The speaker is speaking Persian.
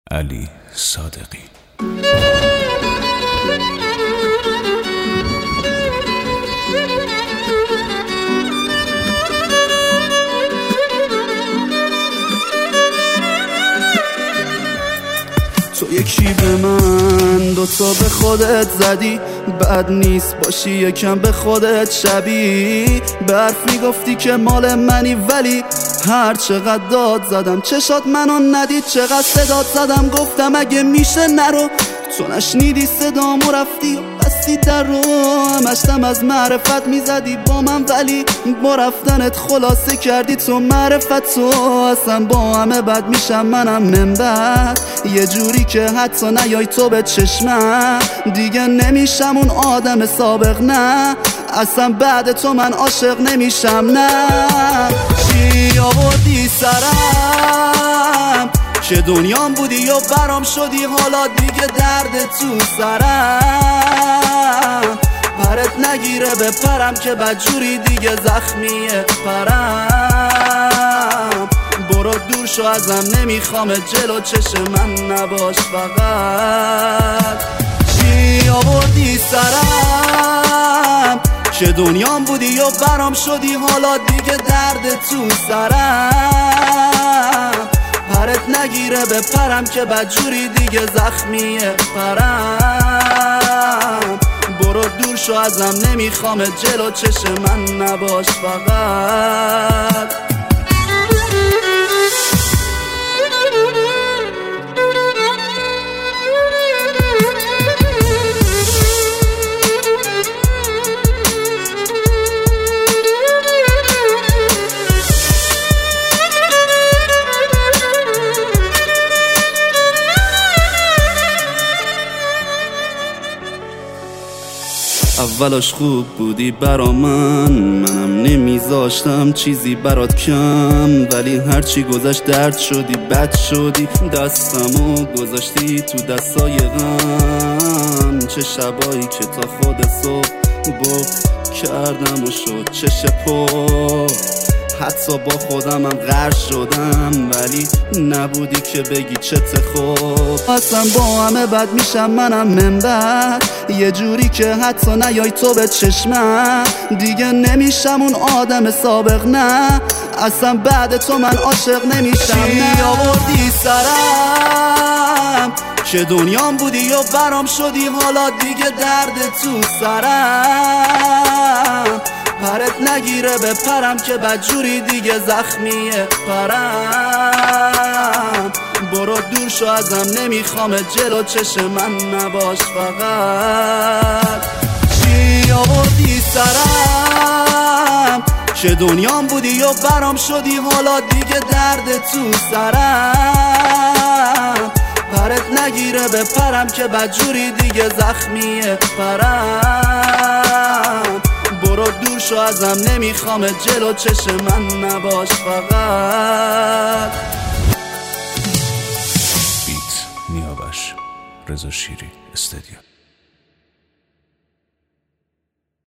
علی صادقی. تو یکی به من دوتا به خودت زدی، بد نیست باشی یکم به خودت شبیه. به حرف میگفتی که مال منی ولی هر چقدر داد زدم چشات منو ندید، چقدر صدات زدم گفتم اگه میشه نرو، تو نشنیدی صدامو رفتی و بستی در رو. همشتم از معرفت میزدی با من ولی با رفتنت خلاصه کردی تو معرفت. تو اصلا با همه بد میشم منم منبر، یه جوری که حتی نیای تو به چشمم، دیگه نمیشم اون آدم سابق، نه اصلا بعد تو من عاشق نمیشم. نه چی آوردی سرم که دنیام بودی و برام شدی، حالا دیگه درد تو سرم، پرت نگیره بپرم که بدجوری دیگه زخمیه پرم. برو دور شو ازم نمیخوام جلو چشم من نباش فقط. چی آوردی سرم که دنیام بودی و برام شدی، حالا دیگه درد تو سرم، پرت نگیره بپرم که بدجوری دیگه زخمیه پرم. برو دور شو ازم نمیخوام جلو چشم من نباش فقط. اولش خوب بودی برا منم نمیذاشتم چیزی برات کم، ولی هرچی گذشت درد شدی بد شدی، دستمو گذاشتی تو دستای غم. چه شبایی که تا خود صبح کردم و شد چه پر، حتی با خودم هم غرق شدم ولی نبودی که بگی چته خوب. اصلا با همه بد میشم منم منبر، یه جوری که حتی نیای تو به چشمم، دیگه نمیشم اون آدم سابق، نه اصلا بعد تو من عاشق نمیشم. چی آوردی سرم که دنیام بودی و برام شدی، حالا دیگه درد تو سرم، پرت نگیره بپرم که بدجوری دیگه زخمیه پرم. برو دور شو ازم نمیخوام جلو چشم من نباش فقط. چی آوردی سرم که دنیام بودی و برام شدی، حالا دیگه درد تو سرم، پرت نگیره بپرم که بدجوری دیگه زخمیه پرم. برو دور شو ازم نمیخوام جلو چشم من نباش فقط. بیت نیاوش، رضا شیری استودیو.